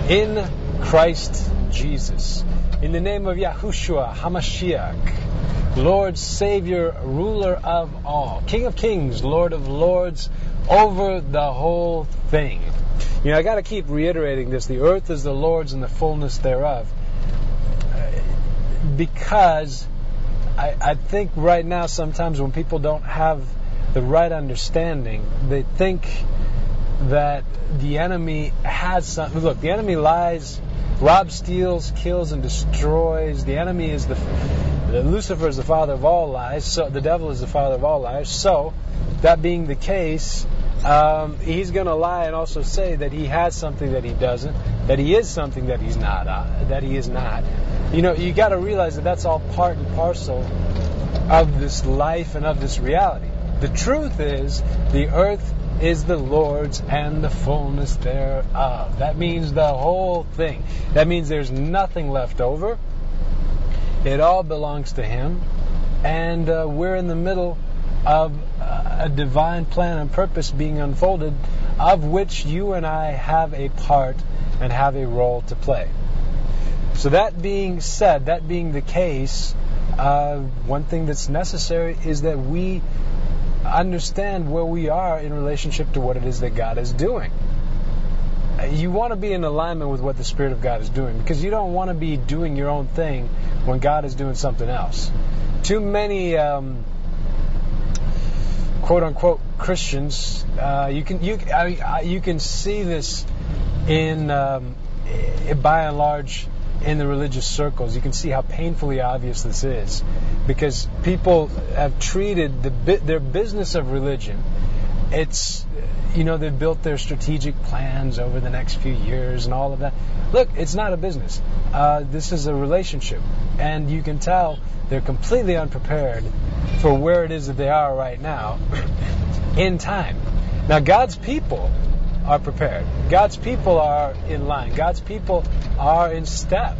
in Christ Jesus. In the name of Yahushua HaMashiach, Lord, Savior, Ruler of all, King of Kings, Lord of Lords, over the whole thing. You know, I got to keep reiterating this. The earth is the Lord's and the fullness thereof. Because I think right now sometimes when people don't have the right understanding, they think that the enemy has something. Look, the enemy lies, robs, steals, kills, and destroys. The enemy is Lucifer is the father of all lies. So the devil is the father of all lies. So, that being the case, he's going to lie and also say that he has something that he doesn't, that he is something that he's not, that he is not. You know, you got to realize that that's all part and parcel of this life and of this reality. The truth is, the earth is the Lord's and the fullness thereof. That means the whole thing. That means there's nothing left over. It all belongs to Him. And we're in the middle of a divine plan and purpose being unfolded, of which you and I have a part and have a role to play. So that being said, that being the case, one thing that's necessary is that we understand where we are in relationship to what it is that God is doing. You want to be in alignment with what the Spirit of God is doing, because you don't want to be doing your own thing when God is doing something else. Too many quote-unquote Christians, you can see this in by and large in the religious circles. You can see how painfully obvious this is, because people have treated their business of religion. It's, you know, they've built their strategic plans over the next few years and all of that. Look, it's not a business. This is a relationship, and you can tell they're completely unprepared for where it is that they are right now in time. Now, God's people are prepared. God's people are in line. God's people are in step.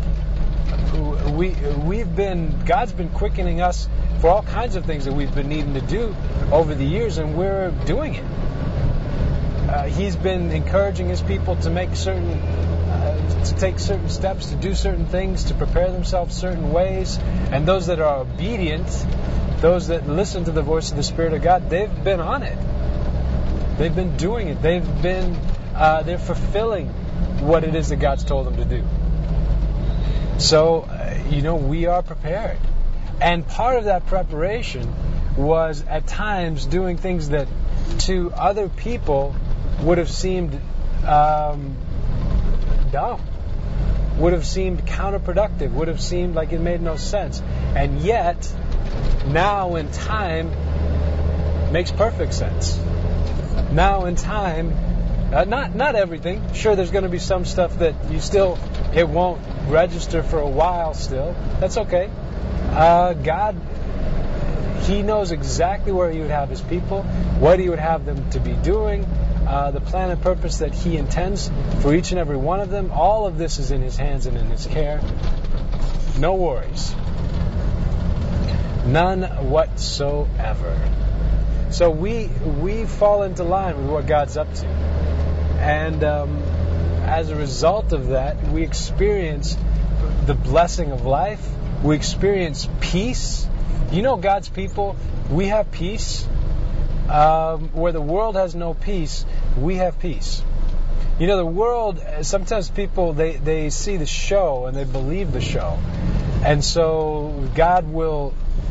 God's been quickening us for all kinds of things that we've been needing to do over the years, and we're doing it. He's been encouraging His people to make to take certain steps, to do certain things, to prepare themselves certain ways. And those that are obedient, those that listen to the voice of the Spirit of God, they've been on it. They've been doing it. They're fulfilling what it is that God's told them to do. So, we are prepared. And part of that preparation was at times doing things that to other people would have seemed dumb, would have seemed counterproductive, would have seemed like it made no sense. And yet, now in time, makes perfect sense. Now in time, not everything. Sure, there's going to be some stuff that it won't register for a while still. That's okay. God, He knows exactly where He would have His people, what He would have them to be doing, the plan and purpose that He intends for each and every one of them. All of this is in His hands and in His care. No worries. None whatsoever. So we fall into line with what God's up to. And as a result of that, we experience the blessing of life. We experience peace. You know, God's people, we have peace. Where the world has no peace, we have peace. You know, the world, sometimes people, they see the show and they believe the show. And so God will...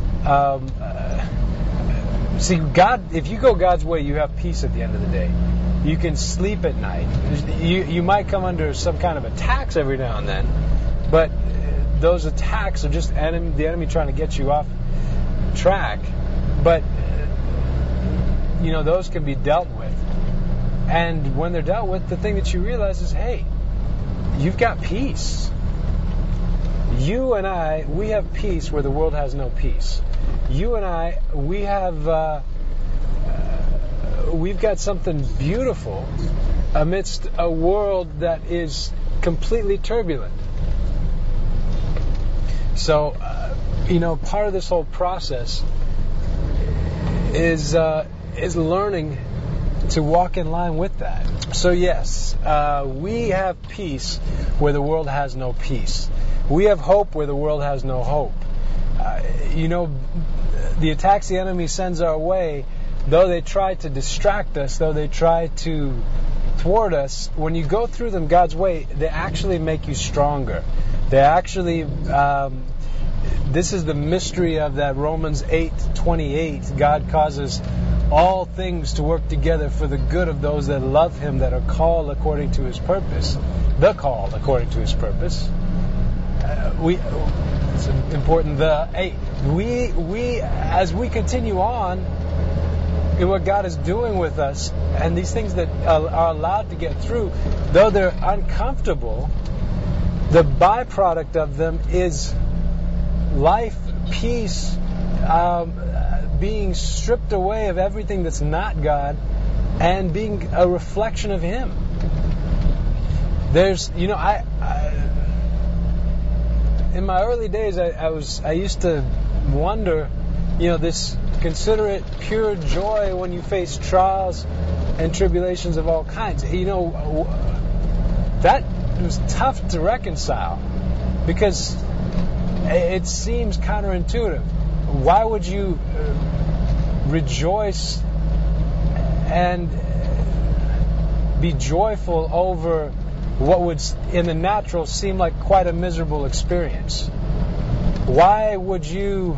See, God, if you go God's way, you have peace at the end of the day. You can sleep at night. You might come under some kind of attacks every now and then, but those attacks are just the enemy trying to get you off track. But, those can be dealt with. And when they're dealt with, the thing that you realize is, hey, you've got peace. You and I, we have peace where the world has no peace. You and I, we've got something beautiful amidst a world that is completely turbulent. So, part of this whole process is learning to walk in line with that. So yes, we have peace where the world has no peace. We have hope where the world has no hope. The attacks the enemy sends our way, though they try to distract us, though they try to thwart us, when you go through them God's way, they actually make you stronger. They actually, this is the mystery of that Romans 8:28. God causes all things to work together for the good of those that love Him, that are called according to His purpose. The called according to His purpose. It's important. We as we continue on in what God is doing with us, and these things that are allowed to get through, though they're uncomfortable, the byproduct of them is life, peace, being stripped away of everything that's not God, and being a reflection of Him. There's, in my early days, I used to wonder, consider it pure joy when you face trials and tribulations of all kinds. That was tough to reconcile because it seems counterintuitive. Why would you rejoice and be joyful over what would in the natural seem like quite a miserable experience? Why would you,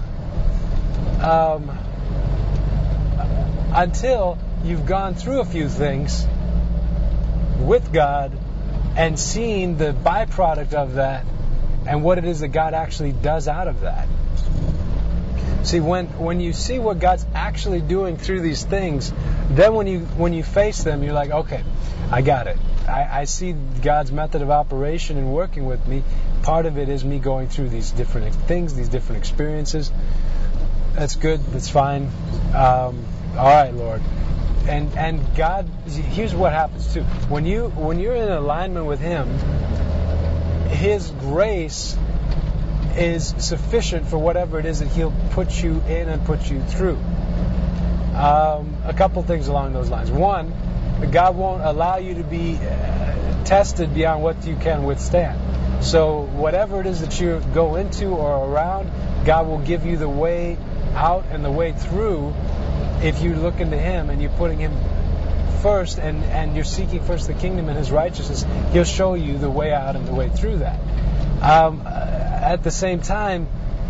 until you've gone through a few things with God and seen the byproduct of that and what it is that God actually does out of that. See, when you see what God's actually doing through these things, then when you face them, you're like, okay, I got it. I see God's method of operation and working with me. Part of it is me going through these different things, these different experiences. That's good. That's fine. All right, Lord. And God, here's what happens too. When you're in alignment with Him, His grace is sufficient for whatever it is that He'll put you in and put you through. A couple things along those lines. One, God won't allow you to be tested beyond what you can withstand. So whatever it is that you go into or around, God will give you the way out and the way through if you look into Him and you're putting Him first and you're seeking first the kingdom and His righteousness. He'll show you the way out and the way through that. At the same time,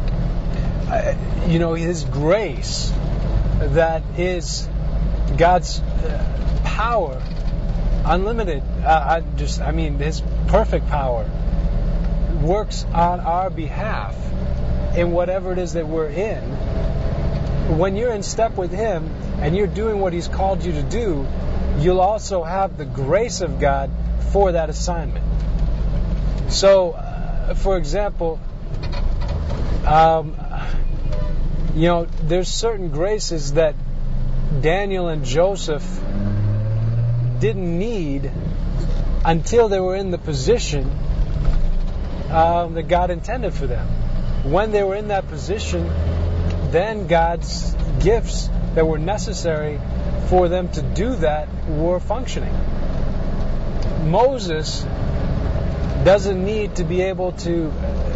His grace, that is God's power, unlimited, His perfect power, works on our behalf in whatever it is that we're in. When you're in step with Him and you're doing what He's called you to do, you'll also have the grace of God for that assignment. So, for example, there's certain graces that Daniel and Joseph didn't need until they were in the position that God intended for them. When they were in that position, then God's gifts that were necessary for them to do that were functioning. Moses doesn't need to be able to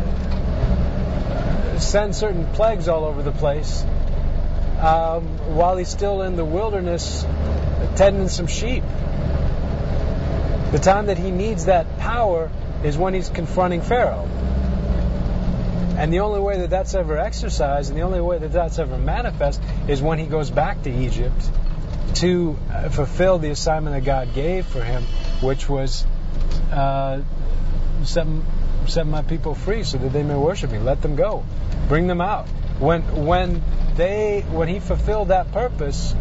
send certain plagues all over the place while he's still in the wilderness tending some sheep. The time that he needs that power is when he's confronting Pharaoh. And the only way that that's ever exercised and the only way that that's ever manifest is when he goes back to Egypt to fulfill the assignment that God gave for him, which was set my people free so that they may worship me. Let them go. Bring them out. When he fulfilled that purpose,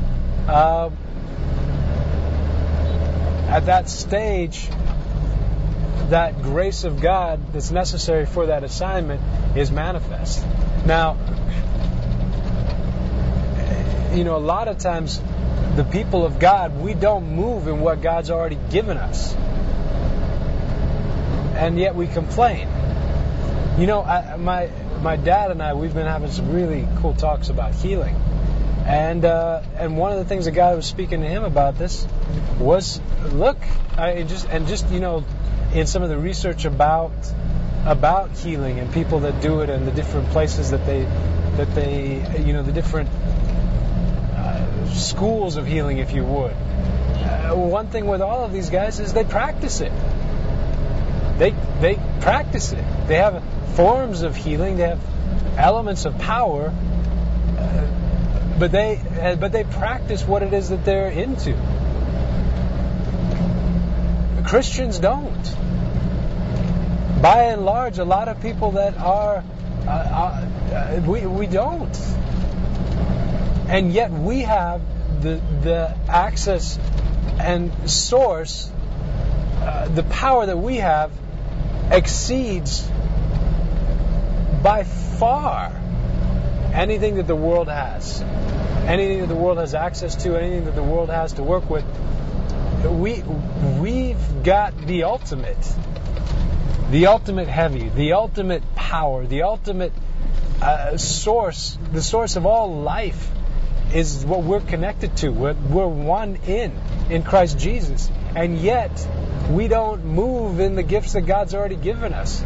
at that stage, that grace of God that's necessary for that assignment is manifest. Now, a lot of times the people of God, we don't move in what God's already given us. And yet we complain. My dad and I, we've been having some really cool talks about healing. And one of the things the guy was speaking to him about this was, look, in some of the research about healing and people that do it and the different places that they the different schools of healing, if you would. One thing with all of these guys is they practice it. They practice it. They have forms of healing. They have elements of power. But they practice what it is that they're into. Christians don't. By and large, a lot of people that are we don't, and yet we have the access and source. The power that we have exceeds by far anything that the world has, anything that the world has access to, anything that the world has to work with. We've got the ultimate heavy, the ultimate power, the ultimate source. The source of all life is what we're connected to. We're one in Christ Jesus, and yet we don't move in the gifts that God's already given us.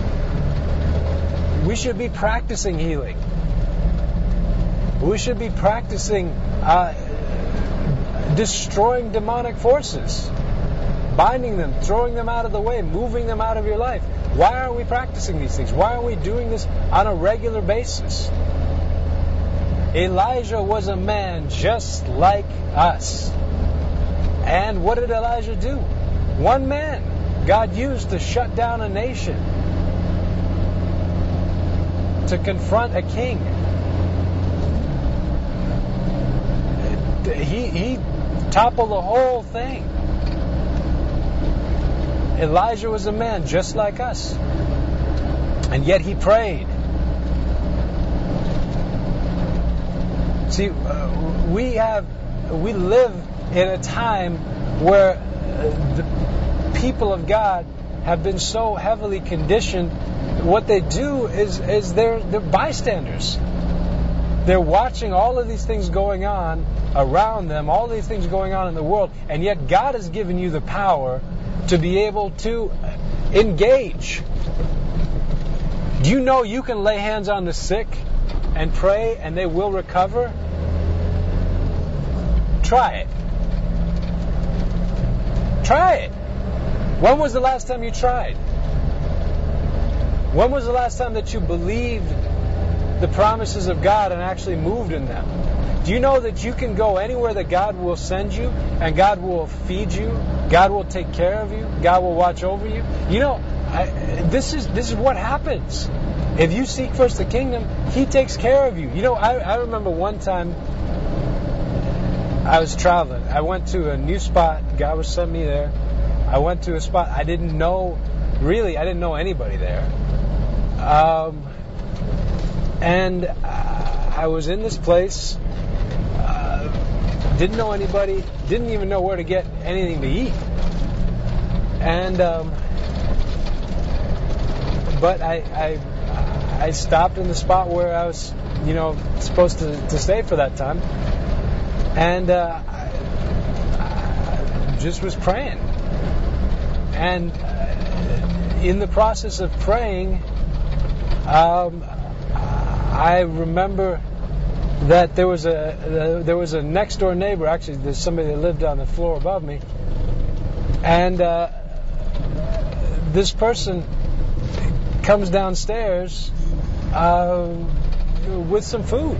We should be practicing healing. We should be practicing destroying demonic forces, binding them, throwing them out of the way, moving them out of your life. Why aren't we practicing these things? Why aren't we doing this on a regular basis? Elijah was a man just like us. And what did Elijah do? One man God used to shut down a nation, to confront a king. He toppled the whole thing. Elijah was a man just like us, and yet he prayed. See, we live in a time where the people of God have been so heavily conditioned. What they do is they're bystanders. They're watching all of these things going on around them, all these things going on in the world, and yet God has given you the power to be able to engage. Do you know you can lay hands on the sick and pray and they will recover? Try it. Try it. When was the last time you tried? When was the last time that you believed the promises of God and actually moved in them? Do you know that you can go anywhere that God will send you, and God will feed you, God will take care of you, God will watch over you? You know, this is what happens. If you seek first the kingdom, He takes care of you. You know, I remember one time I was traveling. I went to a new spot. God was sending me there. I went to a spot I didn't know anybody there. And I was in this place, didn't know anybody, didn't even know where to get anything to eat. And but I stopped in the spot where I was, supposed to stay for that time, and I just was praying. And in the process of praying, I remember that there was a next door neighbor. Actually, there's somebody that lived on the floor above me, and this person comes downstairs with some food,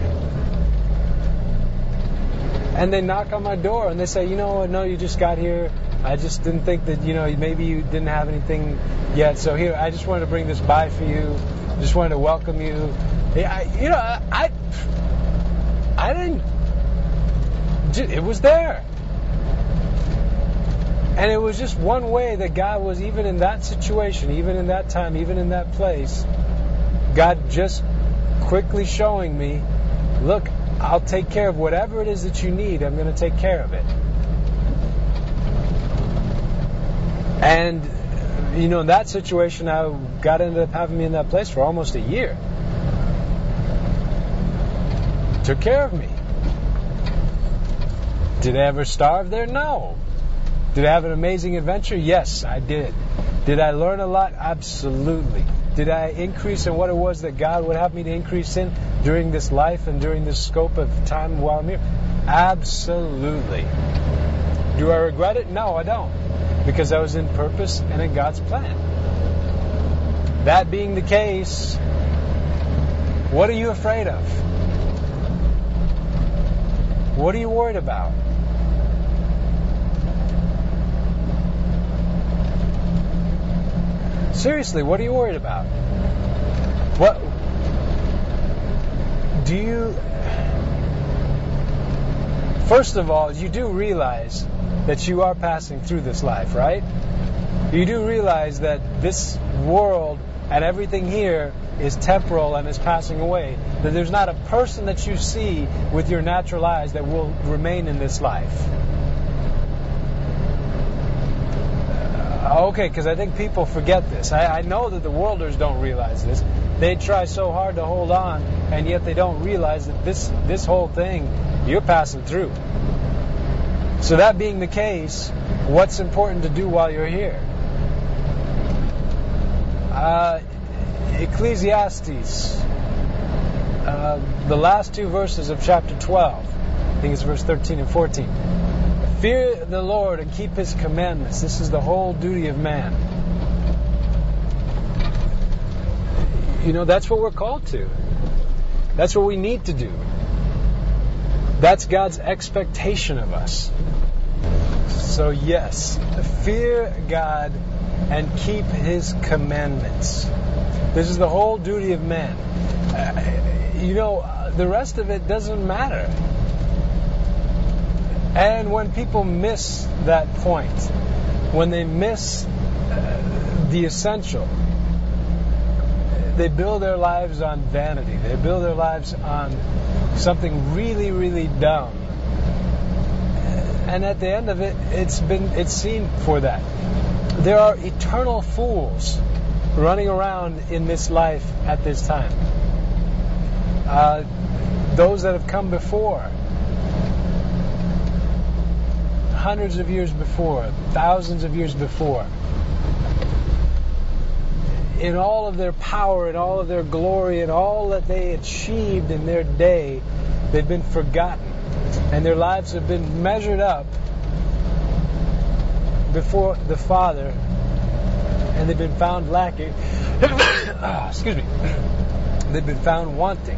and they knock on my door and they say, no, you just got here. I just didn't think that, maybe you didn't have anything yet. So here, I just wanted to bring this by for you. Just wanted to welcome you. I didn't. It was there. And it was just one way that God was, even in that situation, even in that time, even in that place, God just quickly showing me, look, I'll take care of whatever it is that you need. I'm going to take care of it. And, in that situation, God ended up having me in that place for almost a year. Took care of me. Did I ever starve there? No. Did I have an amazing adventure? Yes, I did. Did I learn a lot? Absolutely. Did I increase in what it was that God would have me to increase in during this life and during this scope of time while I'm here? Absolutely. Do I regret it? No, I don't. Because I was in purpose and in God's plan. That being the case, what are you afraid of? What are you worried about? Seriously, what are you worried about? What do you... First of all, you do realize that you are passing through this life, right? You do realize that this world and everything here is temporal and is passing away. That there's not a person that you see with your natural eyes that will remain in this life. Okay, because I think people forget this. I know that the worlders don't realize this. They try so hard to hold on, and yet they don't realize that this whole thing, you're passing through. So that being the case, what's important to do while you're here? Ecclesiastes, the last two verses of chapter 12, I think it's verse 13 and 14. Fear the Lord and keep His commandments. This is the whole duty of man. You know, that's what we're called to. That's what we need to do. That's God's expectation of us. So yes, fear God and keep His commandments. This is the whole duty of man. You know, the rest of it doesn't matter. And when people miss that point, when they miss the essential, they build their lives on vanity. They build their lives on something really, really dumb. And at the end of it, it's seen for that. There are eternal fools running around in this life at this time. Those that have come before, hundreds of years before, thousands of years before, in all of their power, in all of their glory, and all that they achieved in their day, they've been forgotten. And their lives have been measured up before the Father, and they've been found lacking. Excuse me. They've been found wanting.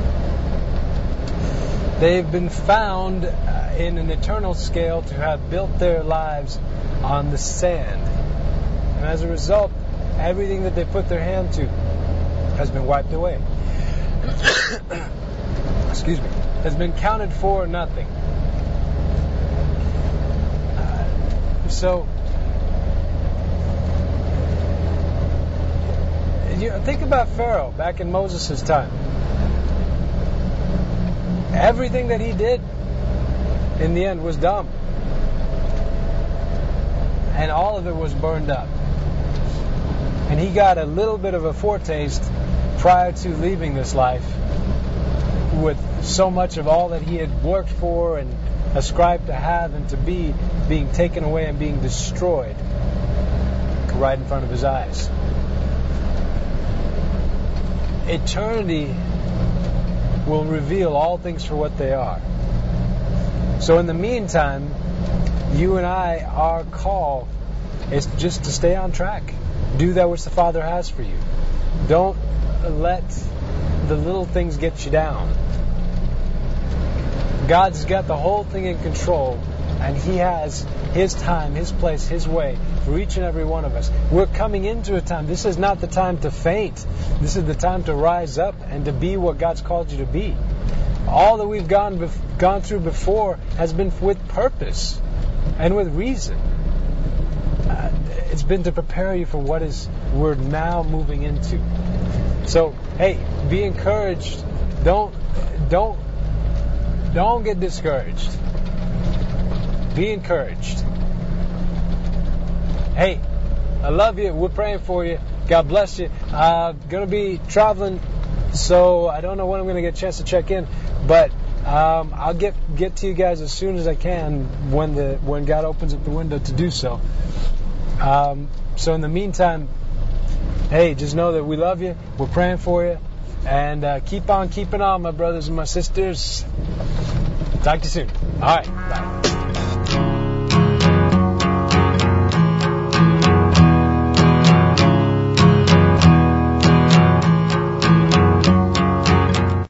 They've been found in an eternal scale to have built their lives on the sand. And as a result, everything that they put their hand to has been wiped away. Excuse me. Has been counted for nothing. So, think about Pharaoh back in Moses' time. Everything that he did in the end was dumb. And all of it was burned up. And he got a little bit of a foretaste prior to leaving this life with so much of all that he had worked for and ascribed to have and to be being taken away and being destroyed right in front of his eyes. Eternity will reveal all things for what they are. So in the meantime, you and I, our call is just to stay on track. Do that which the Father has for you. Don't let the little things get you down. God's got the whole thing in control, and He has His time, His place, His way for each and every one of us. We're coming into a time. This is not the time to faint. This is the time to rise up and to be what God's called you to be. All that we've gone through before has been with purpose and with reason. It's been to prepare you for what we're now moving into. So, hey, be encouraged. Don't get discouraged. Be encouraged. Hey, I love you. We're praying for you. God bless you. Going to be traveling, so I don't know when I'm going to get a chance to check in, but I'll get to you guys as soon as I can when God opens up the window to do so. So in the meantime, hey, just know that we love you. We're praying for you. And keep on keeping on, my brothers and my sisters. Talk to you soon. All right. Bye.